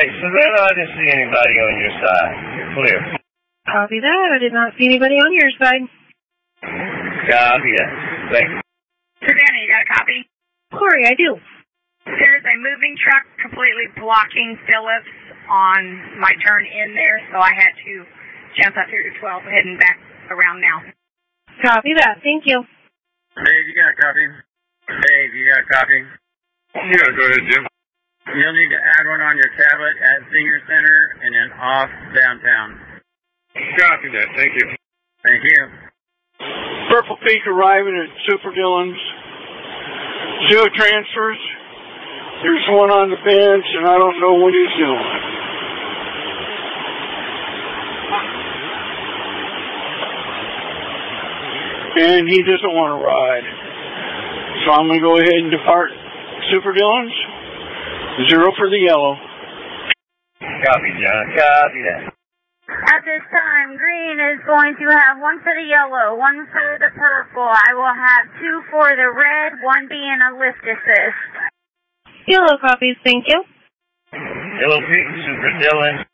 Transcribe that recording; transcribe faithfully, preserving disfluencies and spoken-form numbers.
Alright, Savannah, I didn't see anybody on your side. You're clear. Copy that. I did not see anybody on your side. Copy that. Thanks. Savannah, you got a copy? Corey, I do. There's a moving truck completely blocking Phillips on my turn in there, so I had to jump up here to twelve, heading back around now. Copy that. Thank you. Dave, you got a copy? Dave, you got a copy? Yeah, go ahead, Jim. You'll need to add one on your tablet at Senior Center and then off downtown. Copy that. Thank you. Thank you. Purple Peak arriving at Super Dillon's. Two transfers. There's one on the bench, and I don't know what he's doing. And he doesn't want to ride. So I'm going to go ahead and depart Super Dillon's. Zero for the yellow. Copy, John. Copy that. At this time, green is going to have one for the yellow, one for the purple. I will have two for the red, one being a lift assist. Yellow copies. Thank you. Yellow Peak, Super Dillon.